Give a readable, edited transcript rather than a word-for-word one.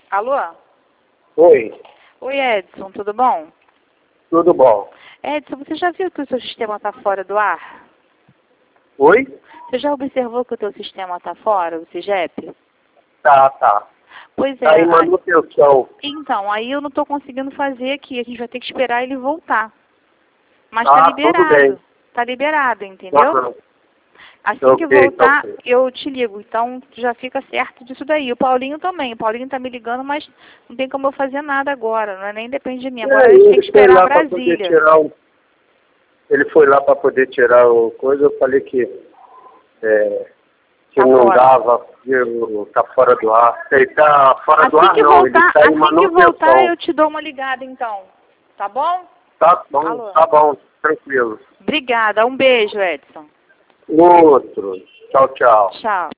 Alô? Oi, Oi, Edson, tudo bom? tudo bom? Edson, você já viu que o seu sistema está fora do ar? Oi? Você já observou que o teu sistema está fora, o CIGEP? Tá. Pois Tá é. em manutenção. Então, aí eu não estou conseguindo fazer aqui. A gente vai ter que esperar ele voltar. Mas Ah, tá tudo bem. liberado. Tá liberado, entendeu? Aham. Assim que Ok, voltar, ok. eu te ligo. Então, já fica certo disso daí. O Paulinho também. O Paulinho tá me ligando, mas não tem como eu fazer nada agora. Não é nem depende de mim. Agora a gente tem que Ele foi esperar lá para poder Brasília. tirar o... Ele foi lá para poder tirar o coisa, eu falei que Tá não fora. dava, porque tá fora do ar. Ele tá fora do Assim ar que não, ele voltar, tá em assim que voltar, manutenção. eu te dou uma ligada, então. Tá bom? Alô? Tá bom, tranquilo. Obrigada. Um beijo, Edson. Outro. Tchau, tchau. Tchau.